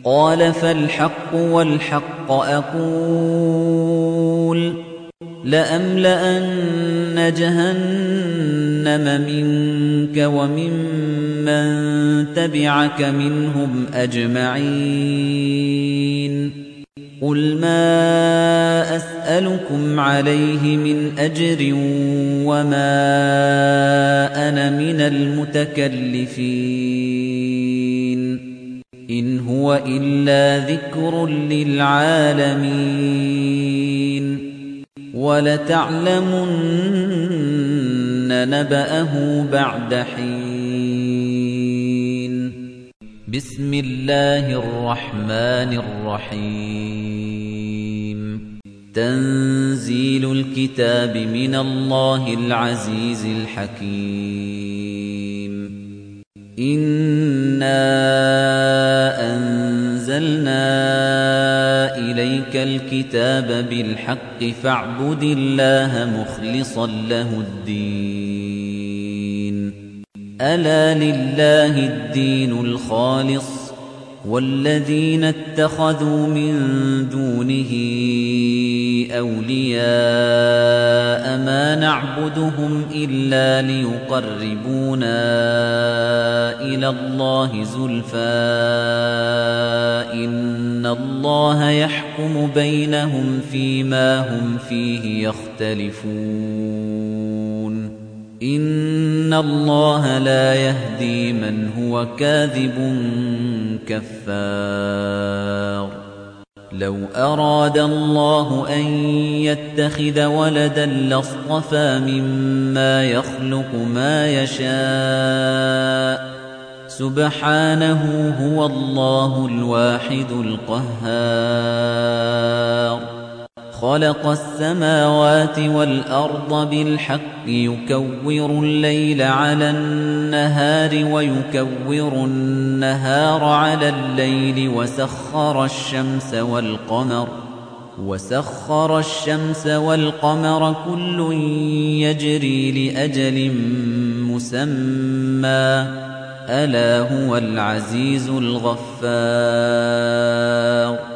قَالَ فَالْحَقُّ وَالْحَقَّ أَقُولُ لَأَمْلَأَنَّ جَهَنَّمَ مِنكَ وَمِمَّن تَبِعَكَ مِنْهُمْ أَجْمَعِينَ قُلْ مَا أَسْأَلُكُمْ عَلَيْهِ مِنْ أَجْرٍ وَمَا أَنَا مِنَ الْمُتَكَلِّفِينَ إِنْ هُوَ إِلَّا ذِكْرٌ لِّلْعَالَمِينَ وَلَتَعْلَمُنَّ نَبَأَهُ بَعْدَ حِينٍ بسم الله الرحمن الرحيم تنزيل الكتاب من الله العزيز الحكيم إنا أنزلنا إليك الكتاب بالحق فاعبد الله مخلصا له الدين ألا لله الدين الخالص والذين اتخذوا من دونه أولياء ما نعبدهم إلا ليقربونا إلى الله زلفى إن الله يحكم بينهم فيما هم فيه يختلفون إن الله لا يهدي من هو كاذب كفار لو أراد الله أن يتخذ ولدا لاصطفى مما يخلق ما يشاء سبحانه هو الله الواحد القهار خلق السماوات والأرض بالحق يكور الليل على النهار ويكور النهار على الليل وسخر الشمس والقمر كل يجري لأجل مسمى ألا هو العزيز الغفار